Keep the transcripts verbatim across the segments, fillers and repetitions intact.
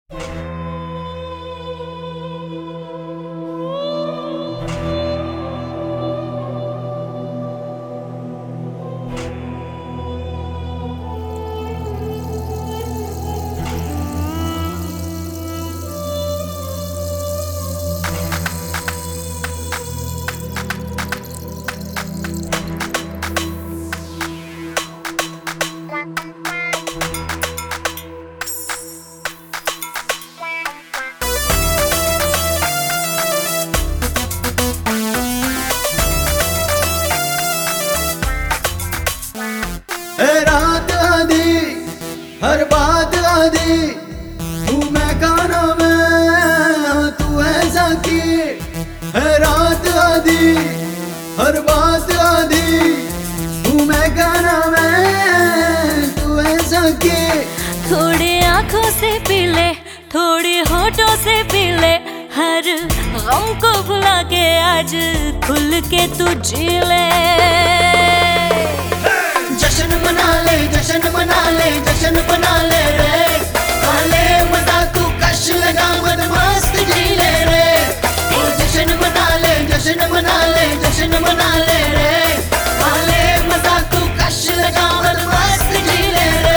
रात आधी हर बात आधी तू मैं गाना में तू ऐसा की है। रात आधी हर बात आधी तू मैं गाना में तू ऐसा की। थोड़ी आंखों से पी ले, थोड़ी होठों से पी ले, हर गम को भुला के आज खुल के तू जी ले। जश्न मना ले, जश्न मना ले, जश्न मना ले रे, काले मजा तू कश लगा मत मस्त जी ले रे। ओ जश्न मना ले, जश्न मना ले, जश्न मना ले रे, काले मजा तू कश लगा मत मस्त जी ले रे।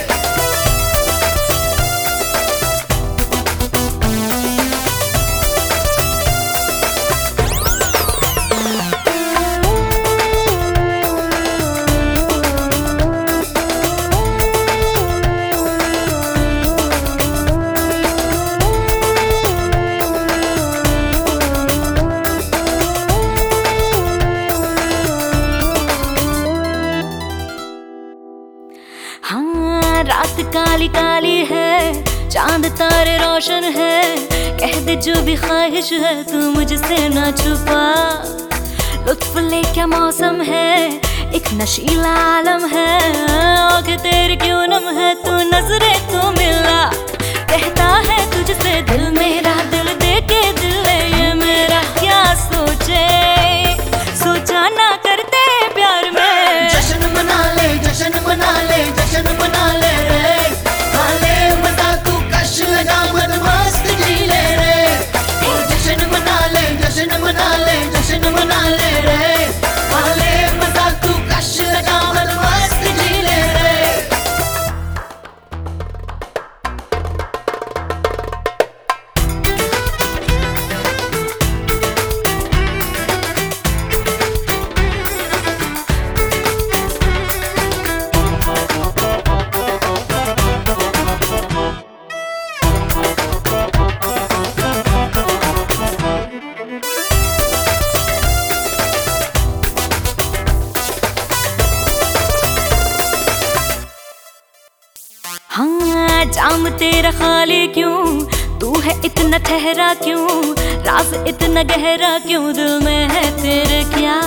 हाँ, रात काली काली है, चांद तारे रोशन है, कह दे जो भी ख्वाहिश है तू मुझसे ना छुपा। लुत्फ ले क्या मौसम है, एक नशीला आलम है, आँखें तेरी क्यों नम है, तू नजरें तो मिला। कहता है तुझसे दिल मेरा, दिल दे के दिल ले ये मेरा, क्या सोचे सोचा ना करते प्यार में। जश्न मना ले, जश्न मना ले, जश्न मना ले रे, काले मजा तू कश लगा मत मस्त जी ले रे। ओ जश्न मना ले, जश्न मना ले, जश्न मना ले रे, काले मजा तू कश लगा मत मस्त जी ले रे। हाँ, जाम तेरा खाली क्यों, तू है इतना ठहरा क्यों, राज इतना गहरा क्यों, दिल में है तेरे क्या।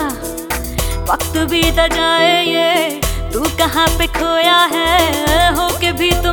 वक्त बीता जाए ये तू कहाँ पे खोया है, हो के भी तो